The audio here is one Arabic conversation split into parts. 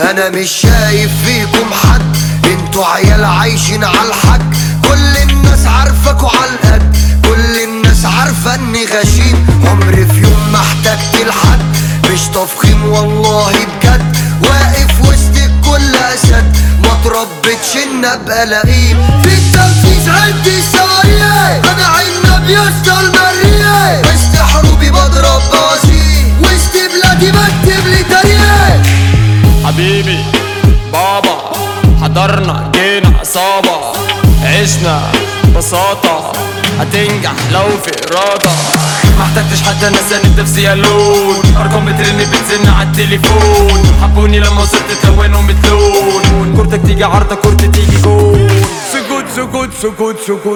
انا مش شايف فيكم حد، انتوا عيال عايشين عالحك. كل الناس عارفاكوا عالقد، كل الناس عارفة اني غشيم. عمري في يوم ما احتجت لحد، مش تفخيم والله بجد. واقف وسط الكل اسد، ما تربتش ان ابقى لئيم. في التنفيذ عندي سارية، انا عنب يسطا المرية. وسط حروبي بضرب بوازيك، وسط بلادي بكتب لي تاريخ. حبيبي بابا حضرنا جينا عصابة، عشنا بساطة هتنجح لو في إرادة. ما احتجتش حتى ناس اند في سيالون، ارقام بترن بتزن على التليفون. حبوني لما وصلت تلونوا متلون، كورتك تيجي عارضة كورتي تيجي جول. سكوت سكوت سكوت سكوت.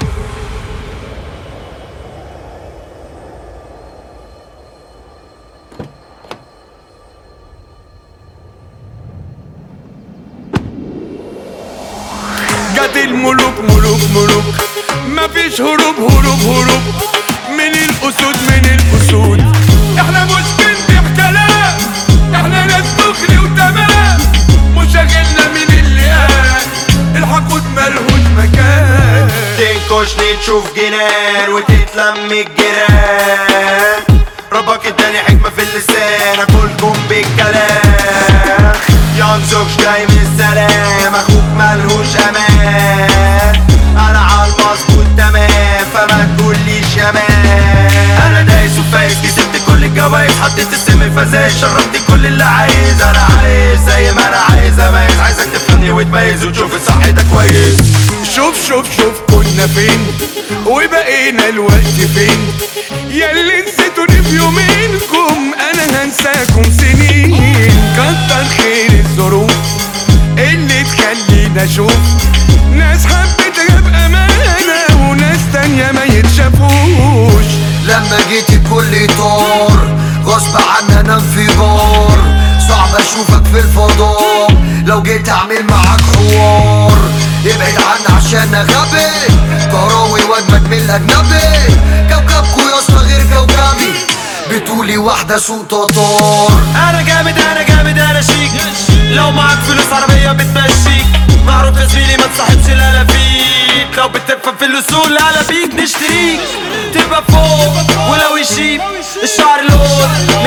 جت الملوك ملوك ملوك، مفيش هروب هروب هروب من الأسود من الأسود. احنا مش بنبيع كلام، احنا ناس دغري وتمام. مشاغلنا من اللي قال الحقود ملهوش مكان. تنكشني تشوف جنان وتتلم الجيران. ربك اداني حكمة في اللسان اكلكم بالكلام. ينزوكش جاي من السلام، اخوك ملهوش امان. انا عالمظبوط تمام فما تقوليش يا مان. انا دايس وفايز كسبت كل الجوايز، حطيت السم الفزايز، شربت كل اللي عايز. انا عايز زي ما انا عايز اميز، عايزك تفهمني وتميز وتشوف الصح ده كويس. شوف شوف شوف كنا فين وبقينا الوقت فين. ياللي نسيتوني في يومينكم انا هنساكم سنين. كتر خير الظروف اللي تخلينا اشوف ناس حبيتها بامانه وناس تانيه ما يتشافوش. لما جيت الكل طار غصب عني انا انفجار. صعب اشوفك في الفضاء لو جيت اعمل معاك حوار. ابعد عني عشان غبي، كراوي واجمد من الاجنبي. كوكبكو يا اسطى غير كوكبي، بتقولي واحدة سوق تطار. انا جامد انا جامد انا شيك، لو معاك فلوس عربية بتمشيك. معروف يا زميلي ما تصاحبش لا فيك، لو بتفهم في الاصول لا بيك نشتريك. تبقى فوق ولو يشيب الشعر لون،